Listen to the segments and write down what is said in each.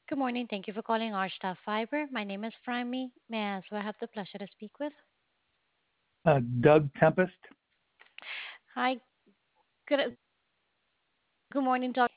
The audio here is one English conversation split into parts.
Good morning. Thank you for calling Archstaff Fiber. My name is Fryme. May I ask who I have the pleasure to speak with? Doug Tempest. Hi. Good morning, Doc.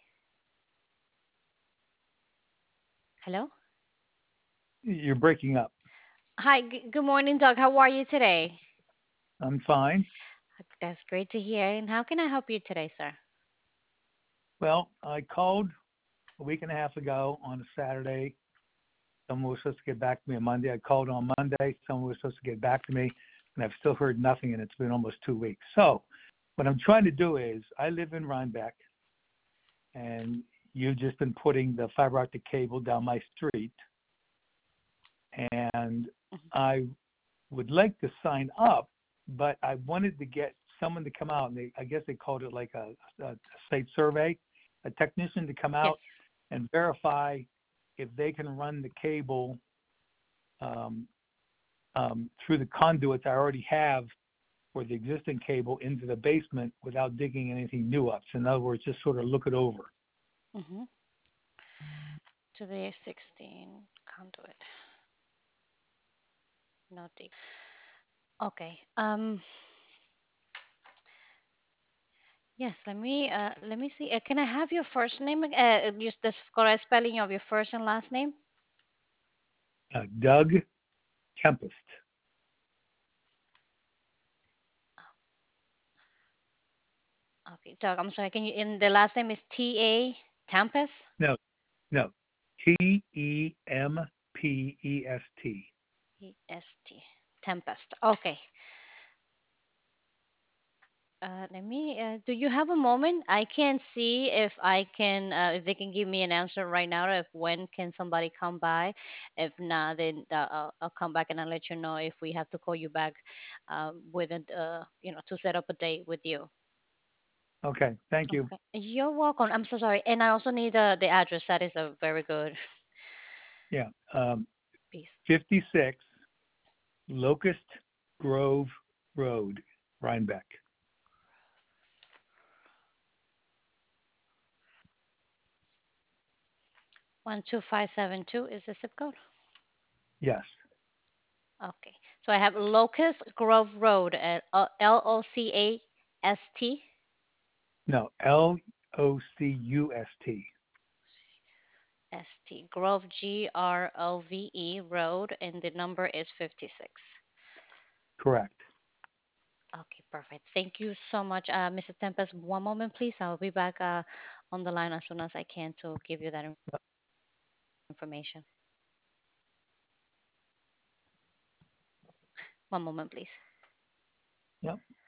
Hello. You're breaking up. Hi. Good morning, Doc. How are you today? I'm fine. That's great to hear. And how can I help you today, sir? Well, I called a week and a half ago on a Saturday. Someone was supposed to get back to me on Monday. I called on Monday. Someone was supposed to get back to me, and I've still heard nothing, and it's been almost 2 weeks. So, what I'm trying to do is, I live in Rhinebeck, and you've just been putting the fiber optic cable down my street, and Mhm. I would like to sign up, but I wanted to get someone to come out, and I guess they called it like a site survey, a technician to come Yes. out and verify if they can run the cable um, through the conduits I already have for the existing cable into the basement without digging anything new up. So in other words, just sort of look it over. Mm-hmm. To the 16 conduit. No dig. Okay. Yes. Let me see. Can I have your first name? Just the correct spelling of your first and last name. Doug Tempest. Okay, Doug. I'm sorry. Can you? And the last name is T.A. Tempest. No, no. Tempest. E-S-T. Tempest. Okay. Do you have a moment? I can see if if they can give me an answer right now, if when can somebody come by. If not, then I'll come back and I'll let you know if we have to call you back, to set up a date with you. Okay, thank you. Okay. You're welcome. I'm so sorry. And I also need the address. That is a very good Yeah, piece. 56 Locust Grove Road, Rhinebeck. 12572 is the zip code. Yes. Okay. So I have Locust Grove Road at Locast. No, Loust. ST Grove Grove Road, and the number is 56. Correct. Okay, perfect. Thank you so much, Mr. Tempest. One moment, please. I'll be back on the line as soon as I can to give you that information. One moment, please. Yep.